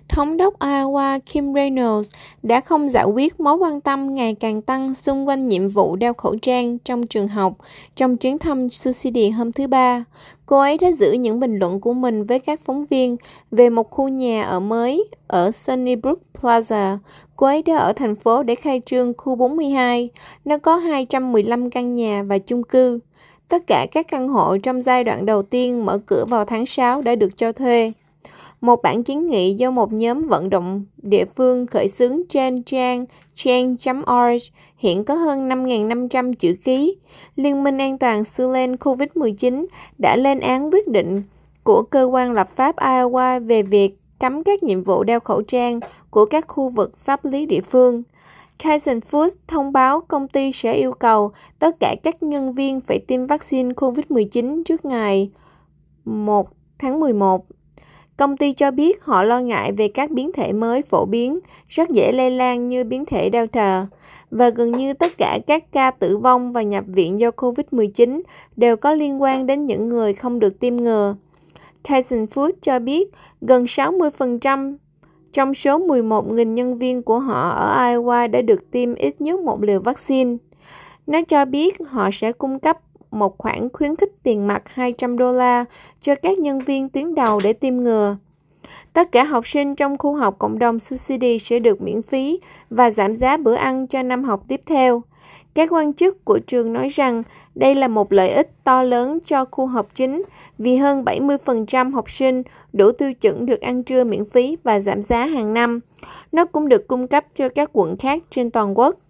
Thống đốc Iowa Kim Reynolds đã không giải quyết mối quan tâm ngày càng tăng xung quanh nhiệm vụ đeo khẩu trang trong trường học trong chuyến thăm Sioux City hôm thứ Ba. Cô ấy đã giữ những bình luận của mình với các phóng viên về một khu nhà ở mới ở Sunnybrook Plaza. Cô ấy đã ở thành phố để khai trương khu 42. Nó có 215 căn nhà và chung cư. Tất cả các căn hộ trong giai đoạn đầu tiên mở cửa vào tháng 6 đã được cho thuê. Một bản kiến nghị do một nhóm vận động địa phương khởi xướng trên trang change.org hiện có hơn 5.500 chữ ký. Liên minh an toàn xu lên COVID-19 đã lên án quyết định của cơ quan lập pháp Iowa về việc cấm các nhiệm vụ đeo khẩu trang của các khu vực pháp lý địa phương. Tyson Foods thông báo công ty sẽ yêu cầu tất cả các nhân viên phải tiêm vaccine COVID-19 trước ngày 1 tháng 11. Công ty cho biết họ lo ngại về các biến thể mới phổ biến, rất dễ lây lan như biến thể Delta, và gần như tất cả các ca tử vong và nhập viện do COVID-19 đều có liên quan đến những người không được tiêm ngừa. Tyson Foods cho biết gần 60% trong số 11.000 nhân viên của họ ở Iowa đã được tiêm ít nhất một liều vaccine. Nó cho biết họ sẽ cung cấp một khoản khuyến khích tiền mặt $200 cho các nhân viên tuyến đầu để tiêm ngừa. Tất cả học sinh trong khu học cộng đồng Sioux City sẽ được miễn phí và giảm giá bữa ăn cho năm học tiếp theo. Các quan chức của trường nói rằng đây là một lợi ích to lớn cho khu học chính vì hơn 70% học sinh đủ tiêu chuẩn được ăn trưa miễn phí và giảm giá hàng năm. Nó cũng được cung cấp cho các quận khác trên toàn quốc.